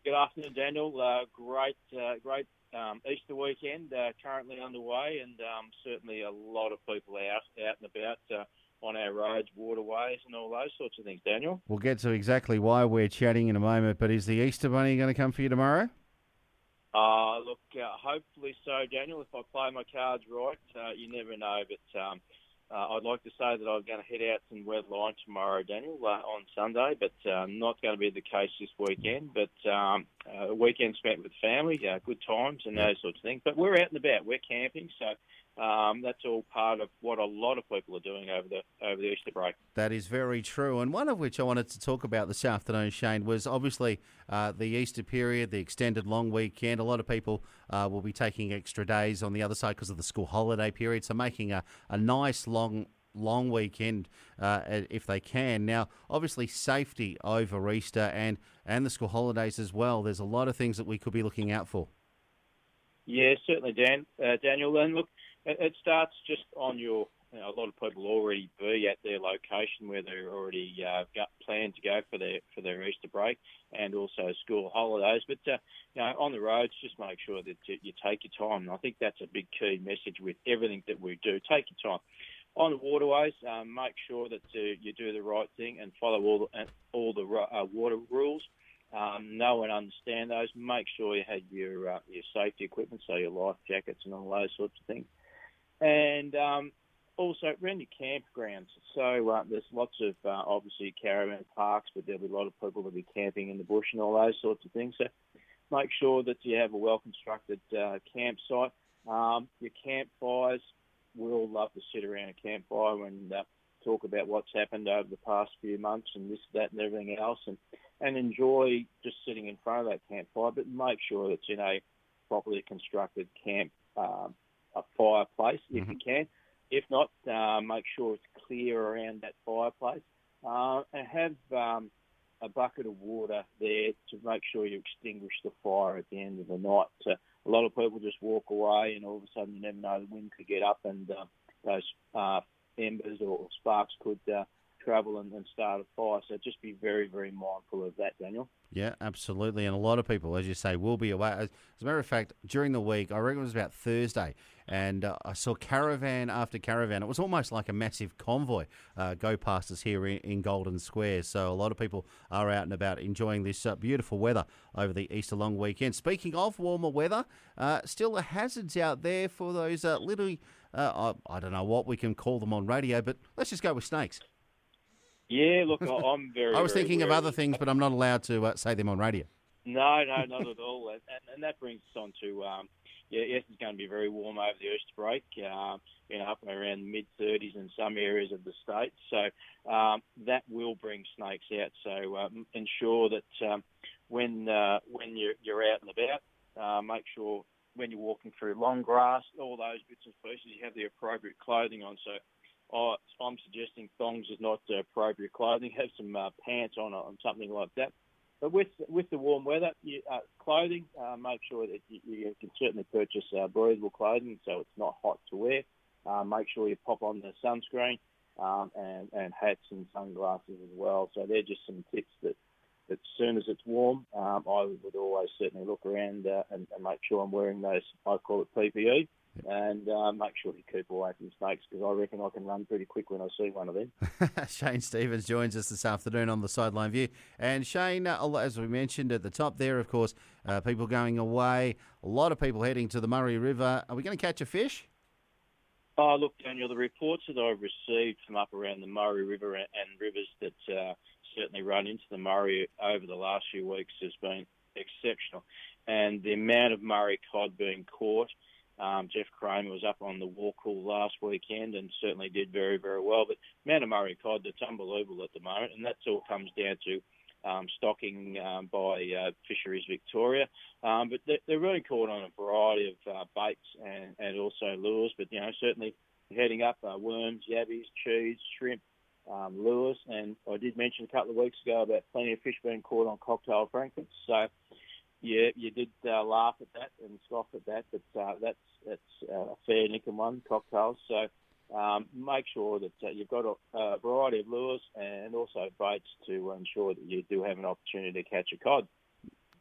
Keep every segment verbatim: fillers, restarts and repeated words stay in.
Good afternoon, Daniel. Uh, great, uh, great um, Easter weekend uh, currently underway, and um, certainly a lot of people out, out and about uh, on our roads, waterways, and all those sorts of things. Daniel. We'll get to exactly why we're chatting in a moment, but is the Easter Bunny going to come for you tomorrow? Uh, look, uh, hopefully so, Daniel. If I play my cards right, uh, you never know. But um, uh, I'd like to say that I'm going to head out to Wedline tomorrow, Daniel, uh, on Sunday, but uh, not going to be the case this weekend. But um, uh, weekend spent with family, uh, good times and those sorts of things. But we're out and about. We're camping, so um, that's all part of what a lot of people are doing over the over the Easter break. That is very true, and one of which I wanted to talk about this afternoon, Shane, was obviously uh, the Easter period, the extended long weekend. A lot of people uh, will be taking extra days on the other side because of the school holiday period, so making a, a nice long long weekend uh, if they can. Now, obviously, safety over Easter and, and the school holidays as well. There's a lot of things that we could be looking out for. Yeah, certainly, Dan, uh, Daniel. And look, it, it starts just on your. You know, a lot of people already be at their location where they're already uh, got planned to go for their for their Easter break and also school holidays. But uh, you know, on the roads, just make sure that you, you take your time. And I think that's a big key message with everything that we do. Take your time. On the waterways, um, make sure that uh, you do the right thing and follow all the, all the uh, water rules. Um, know and understand those. Make sure you have your uh, your safety equipment, so your life jackets and all those sorts of things. And um, also, around your campgrounds. So uh, there's lots of, uh, obviously, caravan parks, but there'll be a lot of people that'll be camping in the bush and all those sorts of things. So make sure that you have a well-constructed uh, campsite. Um, your campfires, we all love to sit around a campfire and uh, talk about what's happened over the past few months and this, that, and everything else, and, and enjoy just sitting in front of that campfire, but make sure it's in a properly constructed camp, uh, a fireplace, if Mm-hmm. you can. If not, uh, make sure it's clear around that fireplace, uh, and have um, a bucket of water there to make sure you extinguish the fire at the end of the night. So a lot of people just walk away, and all of a sudden you never know, the wind could get up and uh, those uh, embers or sparks could uh, travel and, and start a fire. So just be very, very mindful of that, Daniel. Yeah, absolutely. And a lot of people, as you say, will be away. As a matter of fact, during the week, I reckon it was about Thursday, and uh, I saw caravan after caravan. It was almost like a massive convoy uh, go past us here in, in Golden Square. So a lot of people are out and about enjoying this uh, beautiful weather over the Easter long weekend. Speaking of warmer weather, uh, still the hazards out there for those uh, little, uh, I, I don't know what we can call them on radio, but let's just go with snakes. Yeah, look, I'm very. I was very thinking of wary. other things, but I'm not allowed to uh, say them on radio. No, no, not at all. And, and that brings us on to, um, yeah, yes, it's going to be very warm over the Easter break, uh, you know, up around the mid thirties in some areas of the state. So um, that will bring snakes out. So um, ensure that um, when uh, when you're, you're out and about, uh, make sure when you're walking through long grass, all those bits and pieces, you have the appropriate clothing on. So Oh, I'm suggesting thongs is not uh, appropriate clothing. Have some uh, pants on or something like that. But with with the warm weather, you, uh, clothing, uh, make sure that you, you can certainly purchase uh, breathable clothing so it's not hot to wear. Uh, make sure you pop on the sunscreen um, and, and hats and sunglasses as well. So they're just some tips that, that as soon as it's warm, um, I would always certainly look around uh, and, and make sure I'm wearing those, I call it P P E. And uh, make sure you keep away from snakes because I reckon I can run pretty quick when I see one of them. Shane Stevens joins us this afternoon on the Sideline View. And Shane, uh, as we mentioned at the top there, of course, uh, people going away, a lot of people heading to the Murray River. Are we going to catch a fish? Oh, look, Daniel, the reports that I've received from up around the Murray River and rivers that uh, certainly run into the Murray over the last few weeks has been exceptional. And the amount of Murray cod being caught, Um, Jeff Kramer was up on the Walkall last weekend and certainly did very, very well. But amount of Murray cod, it's unbelievable at the moment, and that all comes down to um, stocking um, by uh, Fisheries Victoria. Um, but they're, they're really caught on a variety of uh, baits and, and also lures. But, you know, certainly heading up uh, worms, yabbies, cheese, shrimp, um, lures. And I did mention a couple of weeks ago about plenty of fish being caught on cocktail frankfurts. So, yeah, you did uh, laugh at that and scoff at that, but uh, that's that's uh, a fair nicking one, cocktails. So um, make sure that uh, you've got a, a variety of lures and also baits to ensure that you do have an opportunity to catch a cod.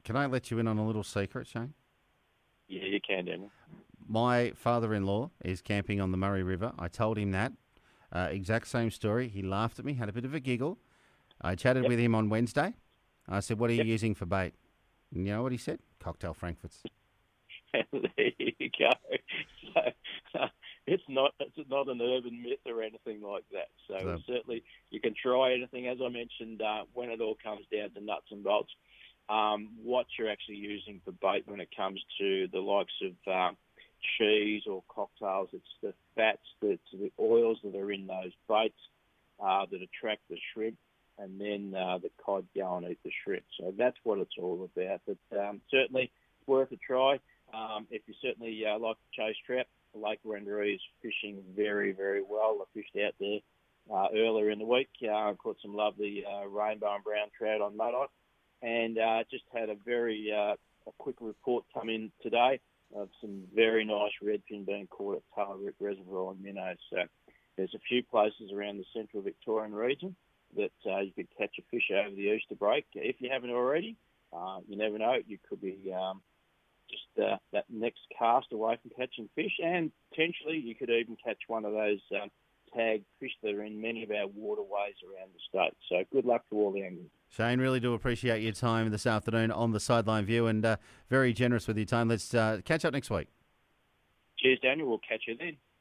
Can I let you in on a little secret, Shane? Yeah, you can, Daniel. My father-in-law is camping on the Murray River. I told him that. Uh, exact same story. He laughed at me, had a bit of a giggle. I chatted Yep. with him on Wednesday. I said, what are you Yep. using for bait? And you know what he said? Cocktail Frankfurts. There you go. So, uh, it's not it's not an urban myth or anything like that. So, So- certainly you can try anything. As I mentioned, uh, when it all comes down to nuts and bolts, um, what you're actually using for bait when it comes to the likes of um, cheese or cocktails, it's the fats, the, the oils that are in those baits uh, that attract the shrimp, and then uh, the cod go and eat the shrimp. So that's what it's all about. But um, certainly worth a try. Um, if you certainly uh, like to chase trout, Lake Wendouree is fishing very, very well. I fished out there uh, earlier in the week. Uh, caught some lovely uh, rainbow and brown trout on Muddock, and uh, just had a very uh, a quick report come in today of some very nice redfin being caught at Tallaroot Reservoir and Minnows. So there's a few places around the central Victorian region that uh, you could catch a fish over the Easter break. If you haven't already, uh, you never know, you could be um, just uh, that next cast away from catching fish, and potentially you could even catch one of those um, tagged fish that are in many of our waterways around the state. So good luck to all the anglers. Shane, really do appreciate your time this afternoon on the Sideline View, and uh, very generous with your time. Let's uh, catch up next week. Cheers, Daniel. We'll catch you then.